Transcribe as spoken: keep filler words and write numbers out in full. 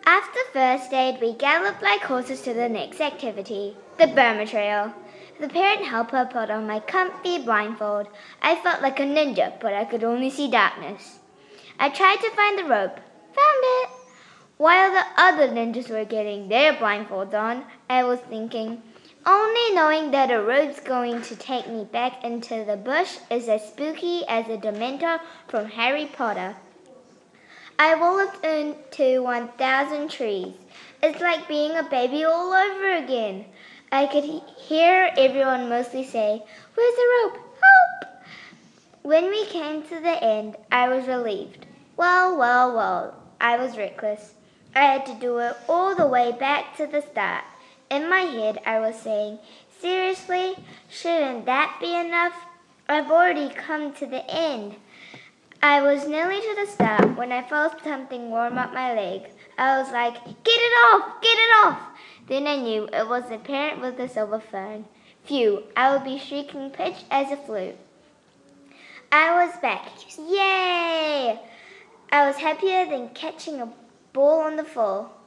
After first aid, we galloped like horses to the next activity, the Burma Trail. The parent helper put on my comfy blindfold. I felt like a ninja, but I could only see darkness. I tried to find the rope. Found it. While the other ninjas were getting their blindfolds on, I was thinking, only knowing that a rope's going to take me back into the bush is as spooky as a Dementor from Harry Potter. I walked into one thousand trees. It's like being a baby all over again. I could he- hear everyone mostly say, "Where's the rope? Help!" When we came to the end, I was relieved. Well, well, well, I was reckless. I had to do it all the way back to the start. In my head, I was saying, seriously, shouldn't that be enough? I've already come to the end. I was nearly to the start when I felt something warm up my leg. I was like, get it off, get it off. Then I knew it was the parent with the silver fern. Phew, I would be shrieking pitch as a flute. I was back. Yay! I was happier than catching a ball on the floor.